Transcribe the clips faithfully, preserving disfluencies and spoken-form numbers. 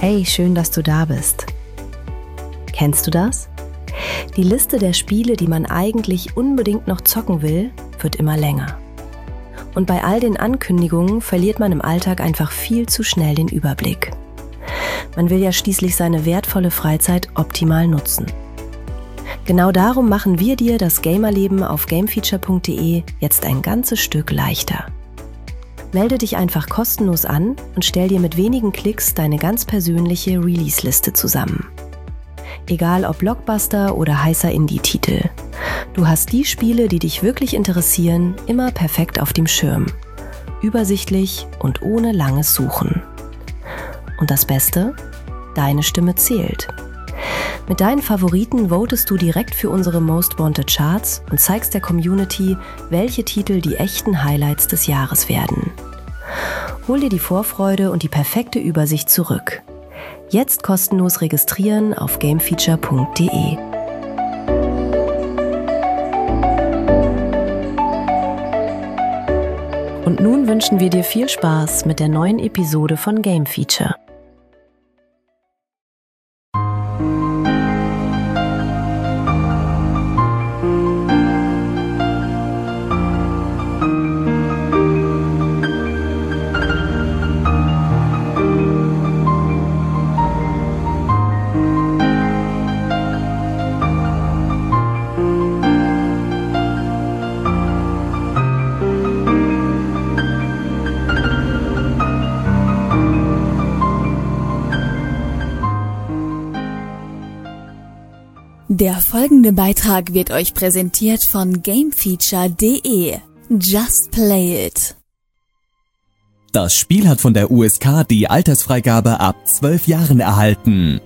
Hey, schön, dass du da bist. Kennst du das? Die Liste der Spiele, die man eigentlich unbedingt noch zocken will, wird immer länger. Und bei all den Ankündigungen verliert man im Alltag einfach viel zu schnell den Überblick. Man will ja schließlich seine wertvolle Freizeit optimal nutzen. Genau darum machen wir dir das Gamerleben auf gamefeature punkt de jetzt ein ganzes Stück leichter. Melde dich einfach kostenlos an und stell dir mit wenigen Klicks deine ganz persönliche Release-Liste zusammen. Egal ob Blockbuster oder heißer Indie-Titel. Du hast die Spiele, die dich wirklich interessieren, immer perfekt auf dem Schirm. Übersichtlich und ohne langes Suchen. Und das Beste? Deine Stimme zählt. Mit deinen Favoriten votest du direkt für unsere Most Wanted Charts und zeigst der Community, welche Titel die echten Highlights des Jahres werden. Hol dir die Vorfreude und die perfekte Übersicht zurück. Jetzt kostenlos registrieren auf gamefeature punkt de. Und nun wünschen wir dir viel Spaß mit der neuen Episode von Game Feature. Der folgende Beitrag wird euch präsentiert von gamefeature punkt de. Just play it. Das Spiel hat von der U S K die Altersfreigabe ab zwölf Jahren erhalten.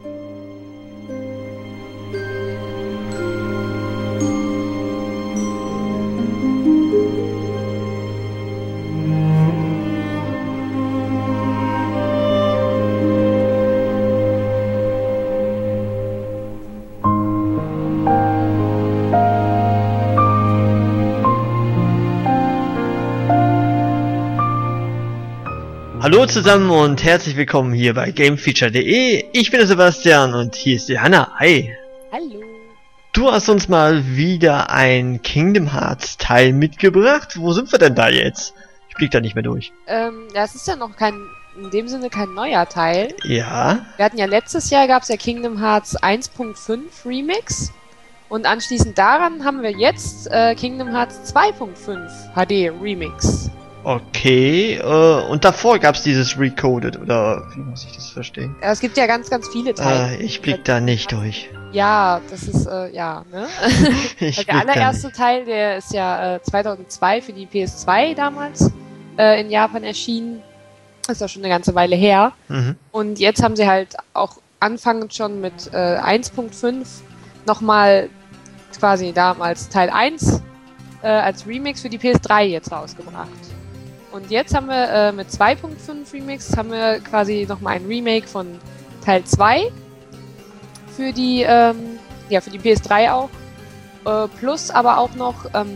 Hallo zusammen und herzlich willkommen hier bei gamefeature punkt de. Ich bin der Sebastian und hier ist die Hanna. Hi. Hallo. Du hast uns mal wieder ein Kingdom Hearts Teil mitgebracht. Wo sind wir denn da jetzt? Ich blick da nicht mehr durch. Ähm, das ist ja noch kein, in dem Sinne kein neuer Teil. Ja. Wir hatten ja letztes Jahr, gab es ja Kingdom Hearts eins Punkt fünf Remix. Und anschließend daran haben wir jetzt äh, Kingdom Hearts zwei Punkt fünf H D Remix. Okay, äh, und davor gab's dieses Recoded, oder wie muss ich das verstehen? Ja, es gibt ja ganz, ganz viele Teile. Äh, ich blick da nicht durch. Ja, das ist, äh, ja, ne? Ich der allererste Teil, der ist ja äh, zweitausendzwei für die P S zwei damals äh, in Japan erschienen. Das ist ja schon eine ganze Weile her. Mhm. Und jetzt haben sie halt auch anfangend schon mit äh, eins Punkt fünf nochmal quasi damals Teil eins äh, als Remix für die P S drei jetzt rausgebracht. Und jetzt haben wir äh, mit zwei Punkt fünf Remix haben wir quasi nochmal ein Remake von Teil zwei für die, ähm, ja, für die P S drei auch. Äh, plus aber auch noch ähm,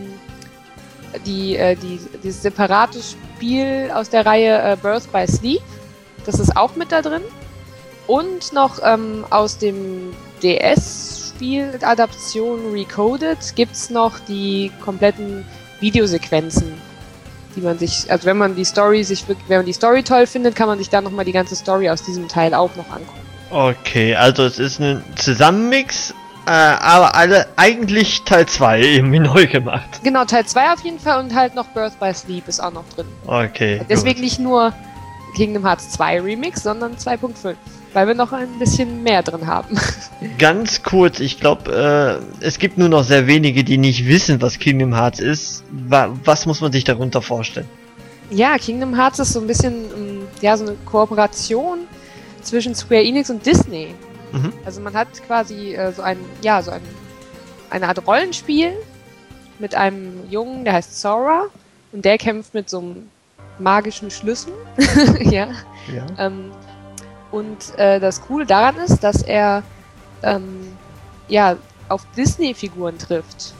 die, äh, die, dieses separate Spiel aus der Reihe äh, Birth by Sleep. Das ist auch mit da drin. Und noch ähm, aus dem D S-Spiel Adaption Recoded gibt's noch die kompletten Videosequenzen, die man sich, also wenn man die Story sich, wenn man die Story toll findet, kann man sich dann nochmal die ganze Story aus diesem Teil auch noch angucken. Okay, also es ist ein Zusammenmix, äh, aber alle eigentlich Teil zwei irgendwie neu gemacht. Genau, Teil zwei auf jeden Fall und halt noch Birth by Sleep ist auch noch drin. Okay. Deswegen gut. nicht nur Kingdom Hearts zwei Remix, sondern zwei Punkt fünf, weil wir noch ein bisschen mehr drin haben. Ganz kurz, ich glaube, äh, es gibt nur noch sehr wenige, die nicht wissen, was Kingdom Hearts ist. Wa- was muss man sich darunter vorstellen? Ja, Kingdom Hearts ist so ein bisschen, ähm, ja, so eine Kooperation zwischen Square Enix und Disney. Mhm. Also man hat quasi äh, so ein, ja, so ein, eine Art Rollenspiel mit einem Jungen, der heißt Sora und der kämpft mit so einem magischen Schlüssel. ja. Ja. Ähm, und äh, das Coole daran ist, dass er ähm, ja, auf Disney-Figuren trifft.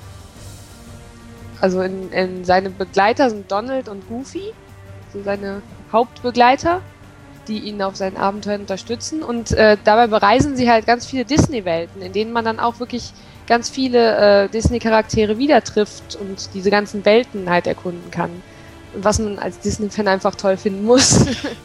Also in, in seine Begleiter sind Donald und Goofy, so seine Hauptbegleiter, die ihn auf seinen Abenteuern unterstützen. Und äh, dabei bereisen sie halt ganz viele Disney-Welten, in denen man dann auch wirklich ganz viele äh, Disney-Charaktere wieder trifft und diese ganzen Welten halt erkunden kann. Und was man als Disney-Fan einfach toll finden muss.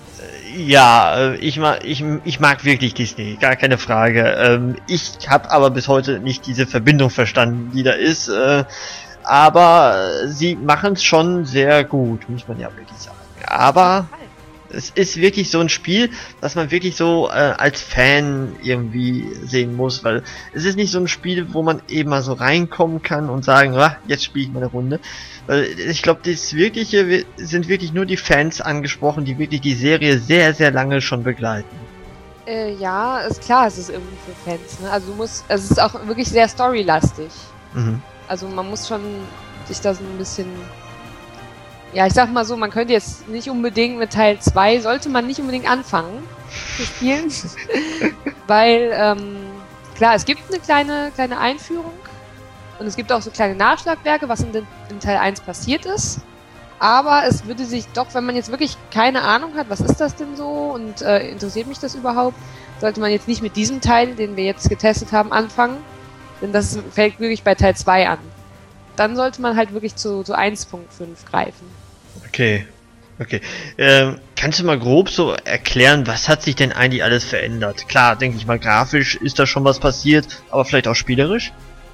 Ja, ich mag, ich, ich mag wirklich Disney, gar keine Frage. Ähm, ich habe aber bis heute nicht diese Verbindung verstanden, die da ist. Äh, aber sie machen es schon sehr gut, muss man ja wirklich sagen. Aber es ist wirklich so ein Spiel, das man wirklich so äh, als Fan irgendwie sehen muss, weil es ist nicht so ein Spiel, wo man eben mal so reinkommen kann und sagen, ah, jetzt spiele ich mal eine Runde. Weil ich glaube, das wirkliche sind wirklich nur die Fans angesprochen, die wirklich die Serie sehr, sehr lange schon begleiten. Äh, ja, ist klar, es ist irgendwie für Fans, ne? Also du musst, es ist auch wirklich sehr storylastig. Mhm. Also man muss schon sich da so ein bisschen, ja, ich sag mal so, man könnte jetzt nicht unbedingt mit Teil zwei, sollte man nicht unbedingt anfangen zu spielen, weil, ähm, klar, es gibt eine kleine, kleine Einführung und es gibt auch so kleine Nachschlagwerke, was in, den, in Teil eins passiert ist, aber es würde sich doch, wenn man jetzt wirklich keine Ahnung hat, was ist das denn so und äh, interessiert mich das überhaupt, sollte man jetzt nicht mit diesem Teil, den wir jetzt getestet haben, anfangen, denn das fällt wirklich bei Teil zwei an. Dann sollte man halt wirklich zu, zu eins Punkt fünf greifen. Okay, okay. Ähm, kannst du mal grob so erklären, was hat sich denn eigentlich alles verändert? Klar, denke ich mal, grafisch ist da schon was passiert, aber vielleicht auch spielerisch?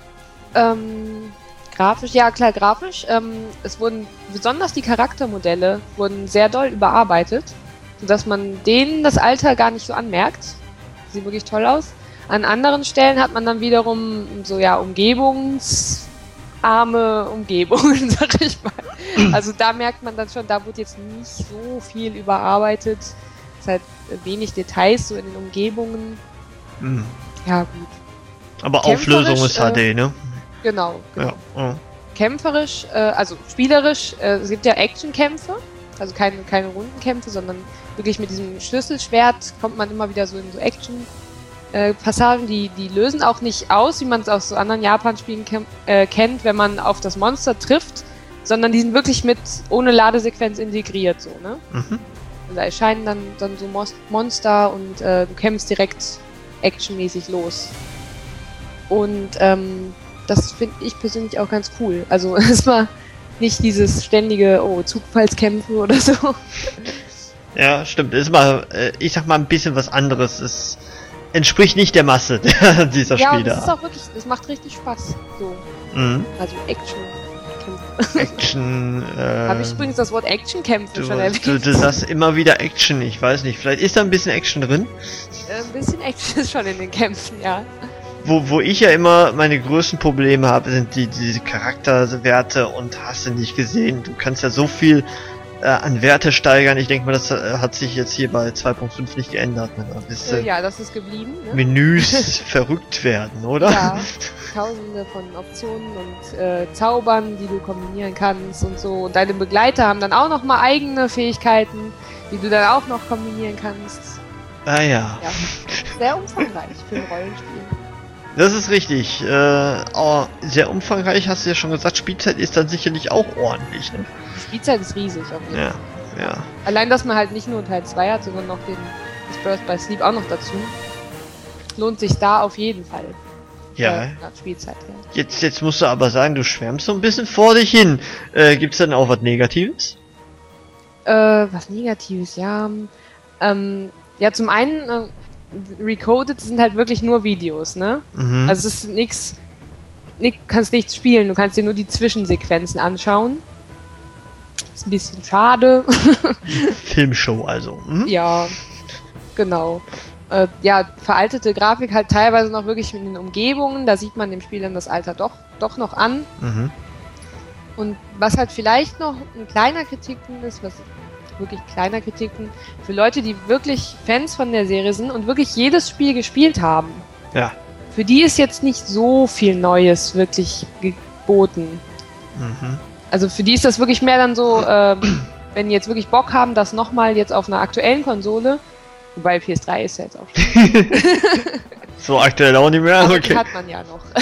Ähm, grafisch, ja klar, grafisch. Ähm, es wurden, besonders die Charaktermodelle wurden sehr doll überarbeitet, sodass man denen das Alter gar nicht so anmerkt. Sieht wirklich toll aus. An anderen Stellen hat man dann wiederum so, ja, umgebungsarme Umgebungen, sag ich mal. Also da merkt man dann schon, da wird jetzt nicht so viel überarbeitet. Es ist halt wenig Details so in den Umgebungen. Mhm. Ja, gut. Aber Auflösung ist H D, äh, ne? Genau, genau. Ja, ja. Kämpferisch, äh, also spielerisch, äh, es gibt ja Actionkämpfe, also keine, keine Rundenkämpfe, sondern wirklich mit diesem Schlüsselschwert kommt man immer wieder so in so Action Äh, Passagen, die, die lösen auch nicht aus, wie man es aus so anderen Japan-Spielen äh, kennt, wenn man auf das Monster trifft, sondern die sind wirklich mit ohne Ladesequenz integriert, so, ne? Mhm. Und da erscheinen dann, dann so Most- Monster und äh, du kämpfst direkt actionmäßig los. Und ähm, das finde ich persönlich auch ganz cool. Also es war nicht dieses ständige, oh, Zugfallskämpfe oder so. Ja, stimmt. Es ist mal, äh, ich sag mal, ein bisschen was anderes. Es entspricht nicht der Masse dieser ja, Spieler. Ja, das ist auch wirklich, das macht richtig Spaß. So. Mhm. Also Action-Kämpfe. Action, äh... Habe ich übrigens das Wort Action-Kämpfe schon erwähnt? Du, du sagst immer wieder Action, ich weiß nicht. Vielleicht ist da ein bisschen Action drin? Äh, ein bisschen Action ist schon in den Kämpfen, ja. Wo, wo ich ja immer meine größten Probleme habe, sind die, diese Charakterwerte und hast du nicht gesehen. Du kannst ja so viel äh, an Werte steigern. Ich denke mal, das äh, hat sich jetzt hier bei zwei Punkt fünf nicht geändert. Ne? Bis, äh, ja, das ist geblieben. Ne? Menüs verrückt werden, oder? Ja, tausende von Optionen und äh, Zaubern, die du kombinieren kannst und so. Und deine Begleiter haben dann auch noch mal eigene Fähigkeiten, die du dann auch noch kombinieren kannst. Ah ja. Ja, sehr umfangreich für ein Rollenspiel. Das ist richtig. Äh, oh, sehr umfangreich, hast du ja schon gesagt. Spielzeit ist dann sicherlich auch ordentlich, ne? Die Spielzeit ist riesig auf jeden ja, Fall. Ja. Allein, dass man halt nicht nur Teil zwei hat, sondern noch den das Birth by Sleep auch noch dazu. Lohnt sich da auf jeden Fall. Ja. Äh, nach Spielzeit, ja. Jetzt, jetzt musst du aber sagen, du schwärmst so ein bisschen vor dich hin. Äh, gibt's denn auch was Negatives? Äh, was Negatives, ja. Ähm, ja, zum einen, äh, Recoded sind halt wirklich nur Videos, ne? Mhm. Also es ist nix, nix, kannst nichts spielen, du kannst dir nur die Zwischensequenzen anschauen. Ist ein bisschen schade. Filmshow also. Hm? Ja, genau. Äh, ja, veraltete Grafik halt teilweise noch wirklich in den Umgebungen, da sieht man dem Spiel dann das Alter doch, doch noch an. Mhm. Und was halt vielleicht noch ein kleiner Kritikpunkt ist, was wirklich kleiner Kritikpunkt, für Leute, die wirklich Fans von der Serie sind und wirklich jedes Spiel gespielt haben. Ja. Für die ist jetzt nicht so viel Neues wirklich geboten. Mhm. Also für die ist das wirklich mehr dann so, äh, wenn die jetzt wirklich Bock haben, das nochmal jetzt auf einer aktuellen Konsole, wobei P S drei ist ja jetzt auch schon. So aktuell auch nicht mehr? Aber okay. Die hat man ja noch.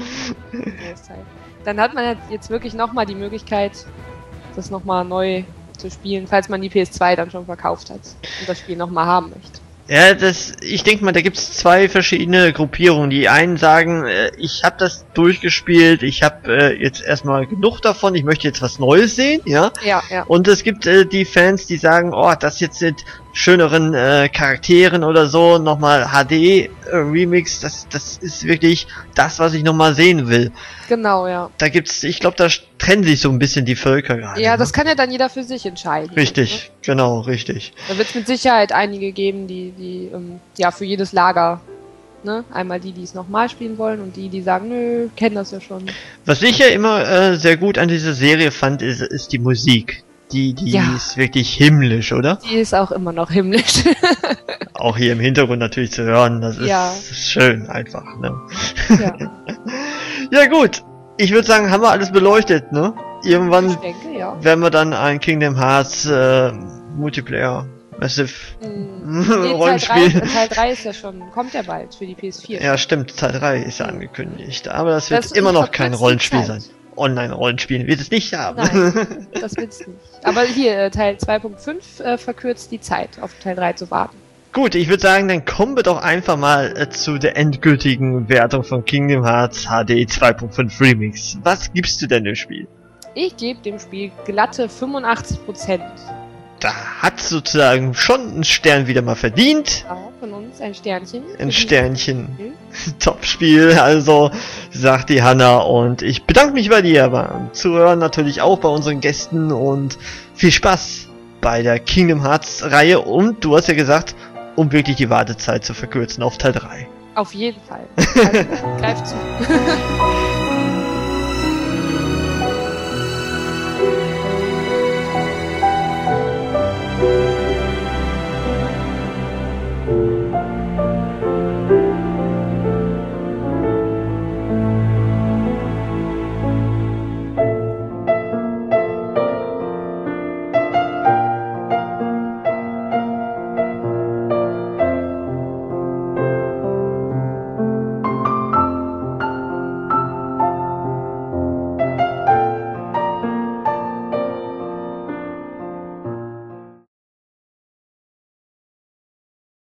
Dann hat man jetzt wirklich nochmal die Möglichkeit, das nochmal neu zu spielen, falls man die P S zwei dann schon verkauft hat und das Spiel nochmal haben möchte. Ja, das, ich denke mal, da gibt's zwei verschiedene Gruppierungen. Die einen sagen, äh, ich habe das durchgespielt, ich habe äh, jetzt erstmal genug davon, ich möchte jetzt was Neues sehen, ja. Ja, ja. Und es gibt äh, die Fans, die sagen, oh, das jetzt mit schöneren äh, Charakteren oder so, nochmal H D äh, Remix, das, das ist wirklich das, was ich nochmal sehen will. Genau, ja. Da gibt's, ich glaube, da trennen sich so ein bisschen die Völker gerade. Ja, ne? das kann ja dann jeder für sich entscheiden. Richtig, Ne? genau, richtig. Da wird es mit Sicherheit einige geben, die, die ähm, ja für jedes Lager, ne? Einmal die, die es nochmal spielen wollen und die, die sagen, nö, kennen das ja schon. Was ich ja immer äh, sehr gut an dieser Serie fand, ist, ist die Musik. Die, die Ja. ist wirklich himmlisch, oder? Die ist auch immer noch himmlisch. Auch hier im Hintergrund natürlich zu hören, das ist Ja. schön einfach, ne? Ja, Ja gut, ich würde sagen, haben wir alles beleuchtet, ne? Irgendwann ich denke, ja. werden wir dann ein Kingdom Hearts äh, Multiplayer Massive Hm. Nee, Teil Rollenspiel. drei, Teil drei ist ja schon, kommt ja bald für die P S vier. Ja, stimmt, Teil drei ist ja angekündigt, aber das wird Das immer noch verkürzt kein die Rollenspiel Zeit. sein. Online-Rollenspiel wird es nicht haben. Nein, das wird's nicht. Aber hier, äh, Teil zwei Punkt fünf äh, verkürzt die Zeit, auf Teil drei zu warten. Gut, ich würde sagen, dann kommen wir doch einfach mal äh, zu der endgültigen Wertung von Kingdom Hearts H D zwei Punkt fünf Remix. Was gibst du denn dem Spiel? Ich gebe dem Spiel glatte fünfundachtzig Prozent. Da hat sozusagen schon einen Stern wieder mal verdient. Ja, von uns ein Sternchen. Ein Für die- Sternchen. Mhm. Top-Spiel, also, sagt die Hanna. Und ich bedanke mich bei dir, beim Zuhören natürlich auch, bei unseren Gästen und viel Spaß bei der Kingdom Hearts Reihe. Und du hast ja gesagt, um wirklich die Wartezeit zu verkürzen auf Teil drei. Auf jeden Fall. Also, greif zu.